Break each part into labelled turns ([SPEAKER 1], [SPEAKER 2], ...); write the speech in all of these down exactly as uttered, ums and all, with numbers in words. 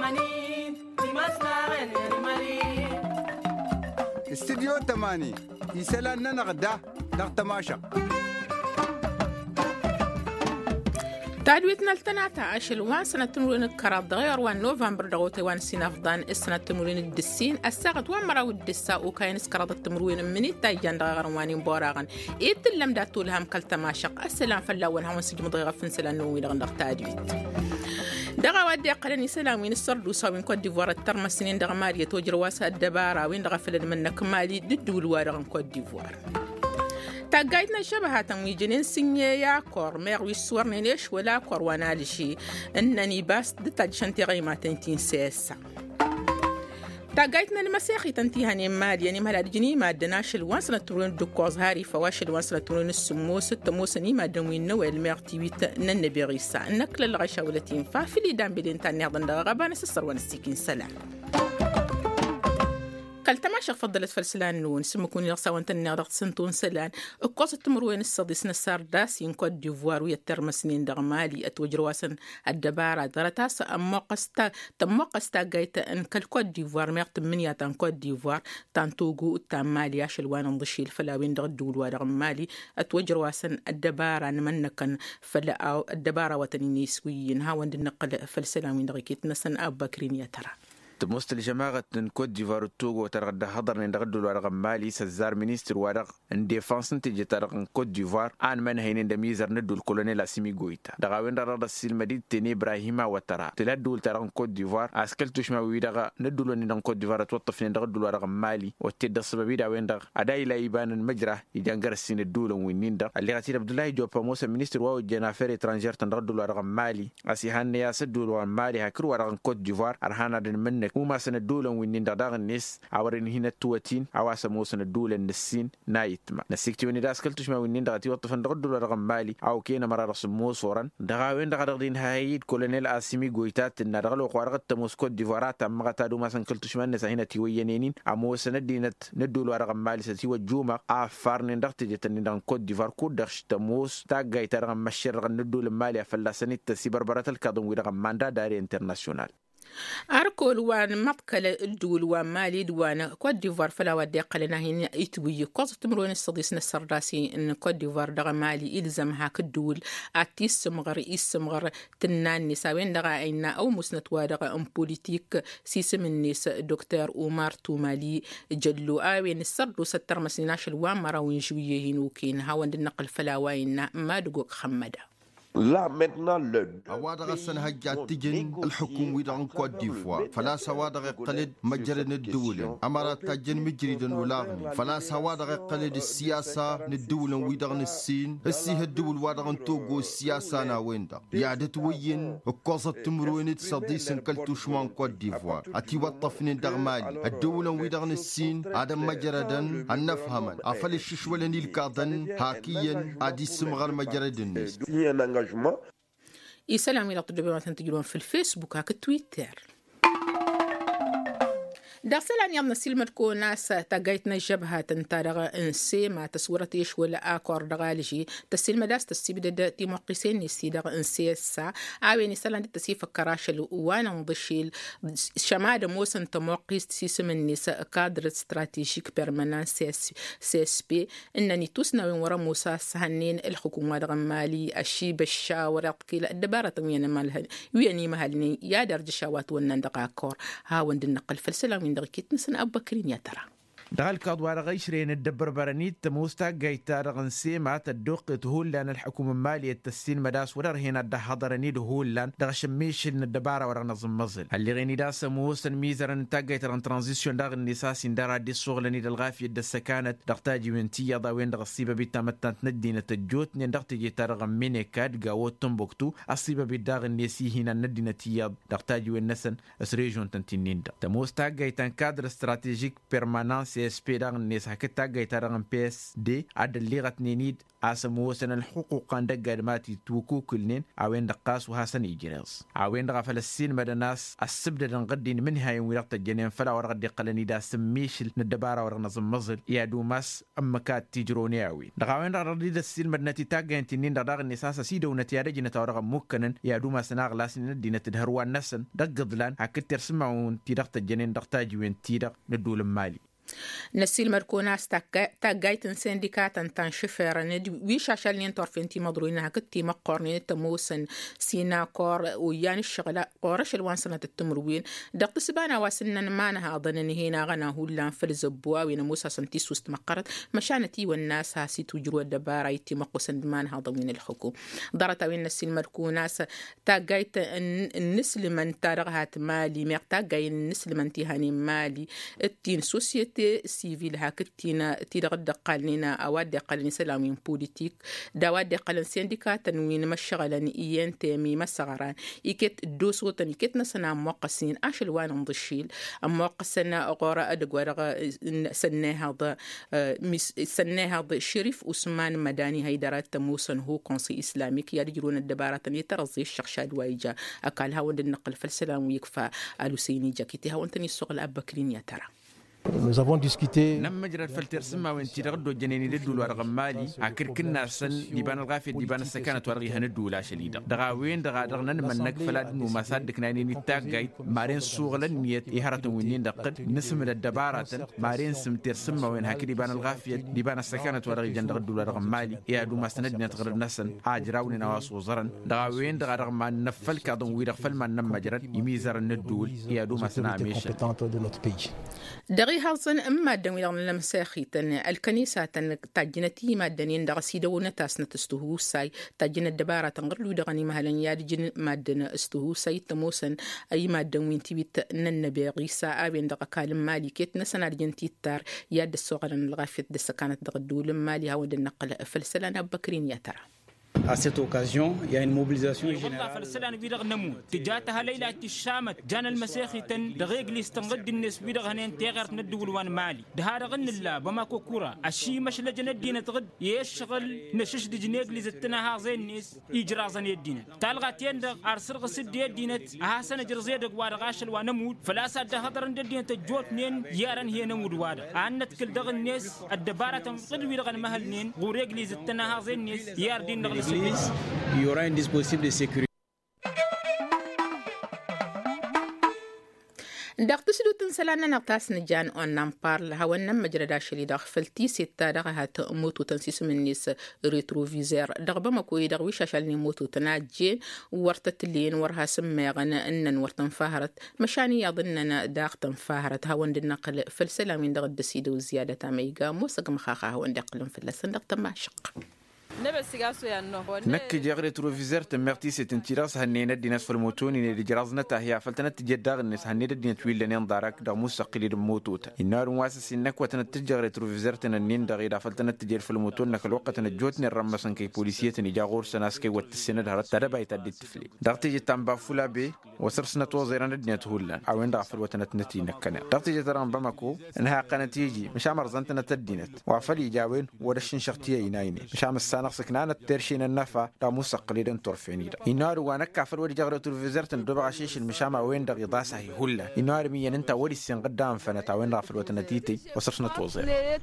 [SPEAKER 1] استديو تماني يسألنا نغدا نغتماشا
[SPEAKER 2] تعدويتنا التناتا عشل وان سنة تمرين الكراب دغير وان نوفمبر دغوتي وان سينافضان السنة تمرين الدسين الساقط وان مراو الدساء وكاين سكراد التمرين مني تايجان دغير وانين بوراغن إيد اللم داتو لهم كالتماشق السلام فلاوان هون سجم دغير فنسلان نوي دغن تعدويت دغا وادي قلني سلامين السرد وصاوين كود ديفوار الترم سنين دغ مالية توجر واسا الدبارة وين دغ فلد منك مالي ددو الوارغن كود ديفوار تاقايتنا شبهة تمويجنين سنيا كور ميغوي السور نيليش ولا كور وانالشي انني باس دتاج شنتي غيما تنتين سيسا تاقايتنا المسيخي تنتيهاني مال يعني مالا دجني ما دناش الوانسنا ترون دوكوز هاري فواش الوانسنا ترون السموس التموسني ما دموين نوى الميغتيويت ننبي غيسا نكل الغشا ولتين فافلي دام بلين تاني غضن غابان سسر وانستيكين سلام قال تماشى فضلت فلسلان نون سمكون يغسا وانتني غضغط سنتون سلان اقوصة تمروين الصديسنا السارداس ينكود ديفوار ويترم سنين دغمالي اتوجرواسن الدبارة درتاس اموقستا تموقستا قايتا ان كالكود ديفوار ميغت منياتا كود ديفوار تانتوغو التامالي عشلوان انضشي الفلاوين دغدول ودغمالي اتوجرواسن الدبارة نمنكن فلا الدبارة وتنينيسويين هاوند النقل فلسلان دغيكيت نسن اب بكرين يترى
[SPEAKER 3] تمست لجماعة كوت ديفوار التوغو وترغد حضر ندغدو الورق مالي سزار مينيستر ورق ان ديفانس نتيجة ترغن كوت ديفوار ان من هين دميزر ندو الكولونيل اسيمي غويتا دغاوين رغد السلمدي تني ابراهيم وترى تلدو ترغن كوت ديفوار اسكل تشما ويدغا ندو لن كوت ديفوار توطف ندغدو الورق مالي وتد السببي دا وين دغ اداي لا يبان المجرى يجانغر السين الدول وينين دغ اللي غتي عبد الله جوبا موسى مينيستر واو جنافير ترانجير تندغدو الورق مالي اسيهان يا سدو الورق مالي هكرو ورق كوت ديفوار ارهانا دن من وما سنة دولا وينين دغداغ الناس عورين هنا تواتين عواسا مو سنة دولا النسين نايتما نسيكتي ويني داس كلتش ما وينين دغتي وطفن دغدو لرغم مالي او كينا مرا رسم مو صورا دغاوين دغدغدين هايد كولونيل اسيمي غويتات ان دغلو قوارغت تموس كوت ديفوارات اما تادو ما سن كلتش ما نسا هنا تيوينينين امو سنة دينت ندولو لرغم مالي ستي وجوما افارن دغتي جتن دغ كوت ديفوار كود دغش تموس تاغاي ترغم مشر ندول مالي فلا سنه تسيبر برات الكادون ويرغم ماندا داري انترناسيونال
[SPEAKER 2] أركول وان مبكل الدول ومالي دوان كوت ديفوار فلا ودي قلنا هنا يتوي قصة تمرون الصديسنا السرداسي إن كوت ديفوار دغ مالي إلزم هاك الدول أتيس سمغر إيس سمغر تنان نساوين دغ عينا أو مسنت وادغ أم بوليتيك سيسم الناس دكتور أمار تومالي جلو آوين السردو ستر مسناش الوان مراوين جويه هنوكين هاوان النقل فلا وين ما دقوك خمدا
[SPEAKER 4] لا maintenant le
[SPEAKER 5] أوادغ السنة هجات تجن الحكومة ويدعن كوت ديفوار فلا سوادغ قلد مجرن الدولة أمارات تجن مجردا ولاغني فلا سوادغ قلد السياسة الدولة ويدعن السين السيه الدول وادغن توغو السياسة ناويندا يعدت وين القوصة تمروين تصديس كالتوشمان كوت ديفوار أتي وطفن دغمالي الدولة ويدعن السين آدم مجردا النفهما أفل الششولن الكاظن هاكيا أدي سمغر مجردن
[SPEAKER 2] يسلام إلى طلبة ما تنتجلون في الفيسبوك هاك التويتر داخلان يوم نسيل مركو ناس تاقيتنا الجبهة تنتارغ انسي ما تصورة يش ولا آكور دغالجي تسيل مداس تسيب دا تي موقسين نسيدغ انسي السا عاوين يسالان دي تسيف الكراشل وانا مضشيل شماد موسن تموقس تسيسم الناس كادر استراتيجيك برمانان سي اس بي انني توسنا وين ورا موسى سهنين الحكومة دغمالي الشيب الشاورة كيلا الدبارة وين مالها ويني مهلني يا درج شاوات ونندق آكور هاوند النقل فالسلام من دقيقة نسن أبو بكرين يا ترى
[SPEAKER 3] دغال كادوار غيشرين الدبر برانيت تموستا جايتا رغنسي مع تدوق تهول لان الحكومة المالية التسين مداس ورر هنا ده حضرني دهول لان دغشميش الدبارة ورا نظم مزل اللي غيني داس موسن ميزرن تاجيت ران ترانزيشن داغ النساس دار دي الشغل ني الغافية السكانت دغتاجي وينتيا ضاوين دغصيبه بيتامتنت ندينا تجوت ني دغتجي ترغم مينيكاد غاوت تمبوكتو اصيبه بيداغ النسي هنا ندينا تياب دغتاجي والنسن اسريجون تنتينين تموستا جايتان كادر استراتيجيك بيرمانانس سي اس بي داغن نيس هكتا جايتارغن بي اس دي عد اللي غتنينيد اسمو سن الحقوق عندك قدماتي توكو كلنين عوين دقاس وهاسن يجريس عوين دغا فلسطين مدناس السبد نغدين من هاي ويرقت الجنين فلا ورغدي قلني دا سميشل ندبارا ورغنظم مزل يا دوماس اما كات تجروني اوي دغا وين رغدي السين مدنتي تاغ انتنين دغا النساس سيدو نتياده جنة ورغ مكنن يا دوماس ناغلاسين دينه تدهروان نسن دغدلان هكتر سمعون تيرقت الجنين دغتاجي وين تيرق ندول مالي
[SPEAKER 2] نسيل مركوناس تاقايتن سندكاتن تان شفيرن ويش عشان ينطرفين مضروين هكتي مقارنين تموسن سينا كور ويان الشغلة قورش الوان سنة التمروين دقت سبانا واسنن مانا هاضن هنا غنا هولان فلزبوا وينموسا سنتي سوست مقرت مشانتي والناس هاسي تجروا الدبارة يتي مقوسن مان هاضوين الحكوم دارت وين نسيل مركوناس تاقايت النسل من تارغهات مالي ميق تاقاين النسل من تيهاني مالي التين سوسيت سيفيل هاكتينا تيرغد قالنينا اواد قالني سلامين بوليتيك دواد قالن سينديكات تنوين مشغلن ايان تيمي مسغران يكت دوسوتن يكت نسنا موقسين اشل وان نضشيل موقسنا غورا ادغورا سنه هذا سنه هذا شريف عثمان مداني هيدرات تموسن هو كونسي اسلاميك يجرون الدبارات يترزي الشخشاد وايجا اكلها وند النقل فالسلام ويكفى الوسيني جاكيتها وانتني السوق ابكرين يا ترى.
[SPEAKER 6] Nous avons discuté.
[SPEAKER 3] نم مجرد فلتر سما وين تيرغدو جنيني دول ورغم مالي عكر كنا سن ديبان الغافي ديبان السكانة ورغي هندو لا شليدا دغا وين دغا دغنن منك فلاد نو مسادك ناني نتاغاي مارين سوغلن نيت إهارة وينين دقت نسم الدبارة مارين سمتر سما وين هكي ديبان الغافي ديبان السكانة ورغي جندغ دول ورغم مالي يا دو مسند نتغرب نسن اجراوني نواس وزرن دغا وين دغا رغم ما نفل كادون ويرغ فلما نم مجرد يميزر الندول يا دو مسنا ميشا
[SPEAKER 2] دغي هالصن اما دمي لنا مساخيتن الكنيسه تاجنتي مادنين دغسيدو نتاس نتستهو ساي تاجن الدباره تنغرلو دغني مهلن يادجن مادن استهو ساي تموسن اي مادن وين تبيت ننبي غيسا ابين دغ كالم مالي كيت نسنا رجنتي تار ياد السوغلن الغافيت دس كانت دغدول مالي هاود النقل فلسلنا بكرين يا ترى.
[SPEAKER 7] À cette occasion, il y a une mobilisation
[SPEAKER 8] générale. فلسلان بيرغ نمو تجاتها ليلة الشامت جان المسيخي تن دغيق ليستنغد الناس بيرغ هنين تيغر ندول وان مالي دهار غن الله بما كوكورا الشي مش لجنة دينة تغد يشغل نشش دي جنيق لزتنا ها زي الناس يجرى زن يدينة تالغا تيندغ ارسرغ سد يدينة احسن جرزيدك وارغاشل وانمود فلا ساد هضر ندينة تجوت نين يارن هي نمود وادا عنت كل دغ الناس الدبارة تنقد بيرغ المهل نين غوريق لزتنا ها زي الناس يار دين دغ
[SPEAKER 7] il y aura un dispositif de sécurité.
[SPEAKER 2] داخت سلوتن سلانا نقطاس نجان اون نامبار لهوانا مجردا شلي داخ فلتي سيتا داغ هات موتو تنسيس من نيس ريتروفيزير داغ بما كوي داغ ويش عشان موتو تناجين ورتت لين ورها سميغن ان ورتن فاهرت مشاني يظننا داغ تنفاهرت هون النقل فلسلامين داغ الدسيدو زيادة ميغا موسق مخاخا هون داقلن فلسن داغ تماشق
[SPEAKER 3] نك جاغري تروفيزر تمرتي ستنتيراس هنينا ديناس في الموتون ان اللي جرازنا تاهيا فلتنت تجداغ الناس هنيدا دين تويل لنين دارك دا مستقيل الموتوت النار واسس انك وتنت جاغري تروفيزر تنين دغيدا فلتنت تجير في الموتون نك الوقت نجوتني الرمسن كي بوليسيه نجاغور سناس كي وتسنه دهر تربا يتدي التفلي دغتي جتام بافولا بي وسرسنا توزيران الدنيا تهولان او ان ضعف الوتنت نتي نكنا دغتي جتران بمكو انها قنتيجي مش عمر زنتنا تدينت وعفلي جاوين ودشن شختيه ينايني مش عم السنه سكنان الترشين النفا دا مستقلين تورفيني دا ينار وانا في ودي جغرة تلفزيون تندوب عشيش المشامع وين دا غضاسة هلا ينار مين انت ودي السين قدام فنتا وين رافل وتنتيتي وصرنا توزير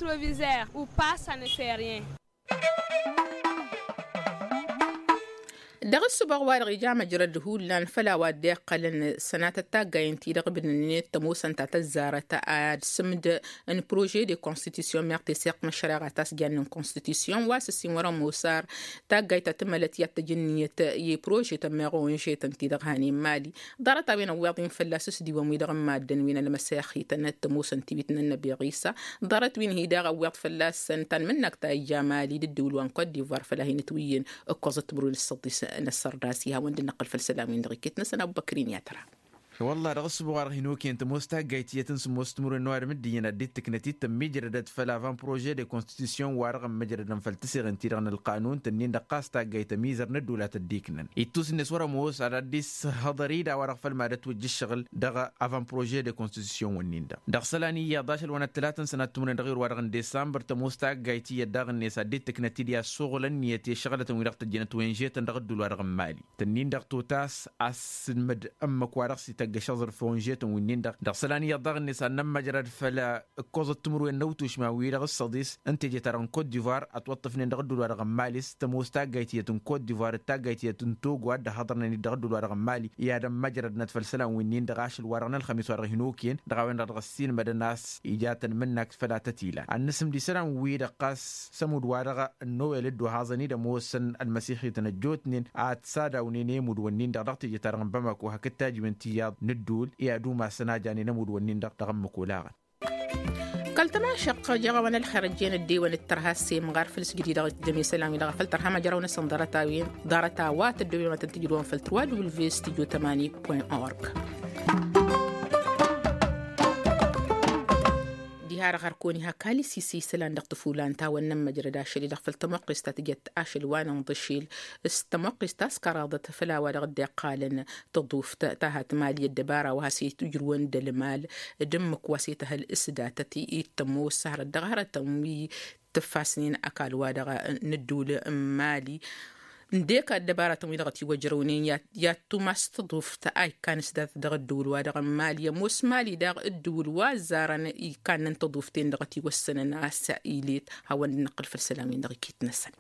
[SPEAKER 2] دغ السباق وارغي جامع جرد هولان فلا وادي قلن سنة التاقا ينتي دغ بنينيت تموسن تاتزارة تاعد سمد ان بروجي دي كونستيتيسيون ميرتي سيق مشاريع تاس جان كونستيتيسيون واسسين ورا موسار تاقا يتتملت يتجنية يي بروجي تميغو انشي تنتي دغ هاني مالي دارتا وين ويضين فلاسس دي ومي دغ مادن وين المساخي تنت تموسن تبيتنا النبي غيسا دارت وين هي داغ ويض فلاس تن منك تا جامالي ددول وان كود ديفوار فلاهين توين اكوزت برول الصديس نصر راسيها وند نقل في السلامين دغيكتنا سنة أبو بكرين يا ترى
[SPEAKER 3] والله رغس بوار هنوكي انت مستاجيتي تنسم مستمر النوار مدينا دي تكنتي تمجرد فلافان بروجي دي كونستيتيسيون وارغم مجرد فلتسيغ انتيرغن القانون تنين دقاس تاجيت ميزر ندولا تديكنن يتوس النسوار موس على ديس هضري دا ورغ فالمادة توجه الشغل دغا افان بروجي دي كونستيتيسيون ونين دا دغسلاني يا داشل وانا الثلاثة سنة تمرين دغير وارغن ديسمبر تمستاجيتي يدغن نيسا دي تكنتي دي شغلا نيتي شغلة ويرغ تجينا توينجي تندغ دول وارغم مالي تنين دغ توتاس اس مد امك وارغسي شظر فونجيت ونين دق دقسلاني يضغ الناس نما جرد فلا كوز التمر والنوتوش ما ويرغ الصديس انت جترن كوت ديفوار اتوطف ندغدو ورغ ماليس تموستا جايتيتن كوت ديفوار تا جايتيتن توغ ود حضرنا ندغدو ورغ مالي يا دم مجرد نتفل سلام ونين دغاش الورنا الخميس ورغ هنوكين دغاوين رغسين مد الناس اجات منك فلا تتيلا النسم دي سلام ويدقاس سمود ورغ نو يلدو هازني دموسن المسيحي تنجوتنين ات سادا ونين مود ونين دغت جترن بمك وهكتاج من تياب ندول يا دوما سناجاني نمود ونين دق دغم مكولاغا
[SPEAKER 2] قلتما شق جغوان الخارجين الديوان الترهاسي مغار فلس جديدة دمي سلامي لغا فلتر هما جراونا سندارتاوين دارتاوات الدوية ما تنتجلون فلتر والفي ستيجو ثمانية بوين أورك هار غركوني هكالي سيسي سلان دق طفولان تاوان نما جردا شلي دق فالتمقس تتجت أشل وانا نضشيل استمقس تاسكراضة فلا ورغد قالن تضوف تاهات مالي الدبارة وهاسي تجروان دلمال دمك واسيتها الإسداتتي إيتمو سهر الدغهرة تموي تفاسنين أكال وادغ ندول مالي نديك الدبارة تميلغتي وجرونين يا يا توماس تضوف تاي كان سدات دغ الدول وادغ ماليا موس مالي دغ الدول وزارن كان تضوفتين دغتي والسنة ناس إيليت هو النقل في السلامين دغ كيت نسن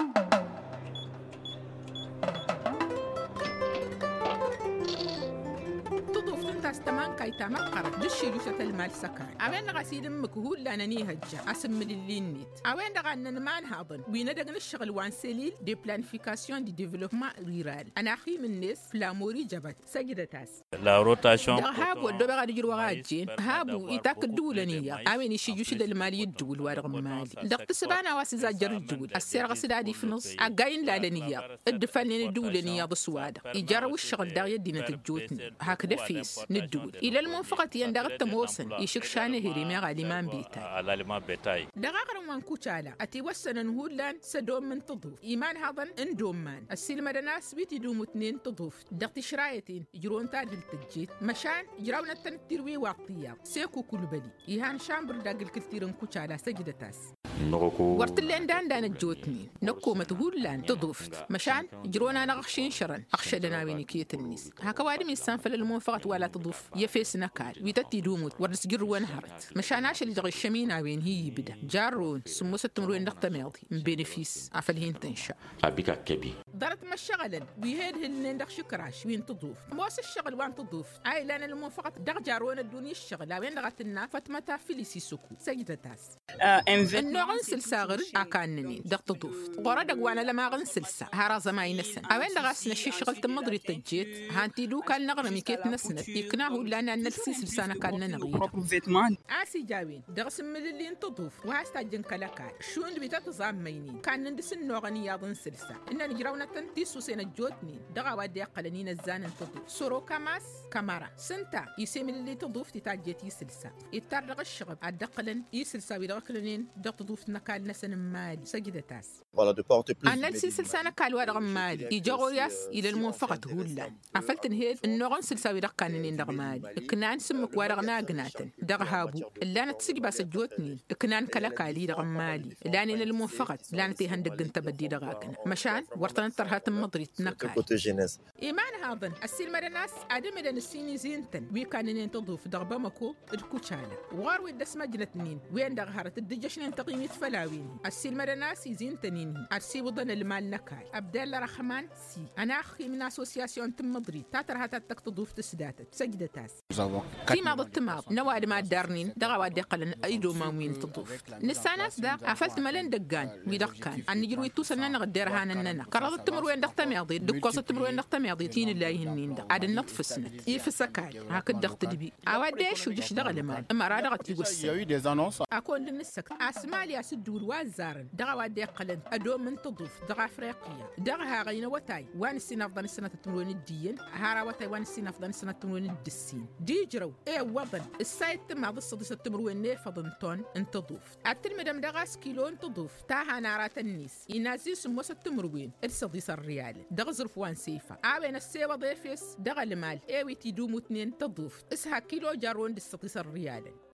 [SPEAKER 2] تستمان كاي تاما قرب دشي جوشة المال سكان اوين غسيل مكهول لانني هجا اسم اللينيت اوين دغان نمان هاضن وين دغن الشغل وان سيليل دي بلانفيكاسيون دي ديفلوبمون ريرال انا اخي من الناس فلاموري جبت سجدتاس
[SPEAKER 9] لا روتاسيون
[SPEAKER 2] هابو دو بغا ديجر وغاجين هابو يتاك الدولانية اوين يشي جوشة المالي الدول وارغ مالي دغت سبانا واسي زاجر الدول السير غسدادي في نص اقاين لالانية الدفانين الدولانية بصوادة يجارو الشغل داغ يدينا تجوتني هكذا فيس ندول إلى المنفقة يندغت موسن يشك شانه هريمي غالي مان بيتاي
[SPEAKER 9] على لما بيتاي
[SPEAKER 2] دغاغر من كوتشالا أتي وسن نهولان سدوم من تضوف إيمان هذا اندوم مان السلمة ناس بيتي دوم اتنين تضوف دغتي شرايتين يجرون تاجل تجيت مشان يجراونا تنتروي واقتيا سيكو كل بلي يهان شامبر داقل كتيرن كوتشالا سجدتاس ورت اللين دان دان الجوتني نكو متهولان تضوفت مشان يجرونا نغشين شرن أخشدنا ويني كيت النيس هكا وادي من السنفل المنفقة ولا تضوف يفيس نكال ويتتي دوموت ورس جروان هرت مشان عاش اللي دغ الشمينا وين هي بدا جارون سمو ستمروين دغ تماضي بينفيس عفلهين تنشا
[SPEAKER 9] أبيكا كبي
[SPEAKER 2] دارت ما الشغل ويهد هلين دغ شكراش وين تضوف موس الشغل وان تضوف اي لان المنفقة دغ جارون الدنيا الشغل وين دغتنا فتمتا فيليسي سوكو سجدتاس النوع غنسل ساغر أكانني دغ تضوف غورا دغ وانا لما غنسل سا هارا زماي نسن اوين دغ اسنا شي شغل تمضري تجيت هانتي دو كان نغرمي كيت نسنت يكناهو لان نلسي سلسانه كان نغير اسي جاوين دغ سمل اللي تضوف وهاستاجن كلاكال شون بيتا تزامينين كان ندس النوغني ياضن سلسا ان نجراونا تنتي سوسينا جوتني دغ وادي قلنين الزان تضوف سورو كماس كامارا سنتا يسمل اللي تضوف تتاجيتي سلسا يترغ الشغب ادقلن يسلسا ويدقلنين دغ تضوف نكال نسن مالي سجدتاس أنا السلسلة سنة كالوا رغم مالي يجورياس إلى المنفقة هولا عفلت نهيد النوغن سلساوي رقانين دغ مالي كنان سمك ورغنا قناتن دغ هابو اللي تسجي باس جوتني كنان كلاكالي رغم مالي لان إلى المنفقة لان تيهندق انت بدي دغاكنا مشان ورطنا ترهات مضري نكال إيمان هذا السلمة الناس عدم إذا السيني زينتن ويكانين تضوف دغ بمكو الكوتشالة وغار دس مجلتنين وين دغ هارت الدجشنين تقيمة فلاوين السلمة الناس يزينتنين أرسي وضن المال نكال أبدال رحمان سي أنا أخي من أسوسياسيون تم مضري تاتر هاتا تكتضوف تسداتت سجدتاس في ما ضد ماض نواد ما دارنين دغواد دقلن أيدو مامين تضوف نساناس دا عفلت ملين دقان ويدقان أن يجروي توسنا نغدير هانننا كرضت تمروين دقت ماضي دقوصة تمروين دقت ماضي تين الله يهنين دا عاد النطف السنة يفسكال هاك الدقت دبي عواد ديش وجش دغل مال أما رادغت يوسع أكون للنسك أسمالي سياسة الدول وازارن دغا وادي قلن أدو من تضيف دغا أفريقيا دغا هاغينا وتاي وان السنة أفضل السنة تمرون الدين هارا وتاي وان السنة أفضل السنة تمرون الدسين ديجرو إيه وضن السايد تم هذا الصديسة تمرون نيفضن تون انتضوف التلمدم دغا سكيلو انتضوف تاها نارات النيس ينازي سموسة تمرون الصديسة الريال دغا ظرف وان سيفا عابين السيوة ضيفيس دغا المال إيه ويتي دومو اتنين تضوف اسها كيلو جارون الصديسة الريال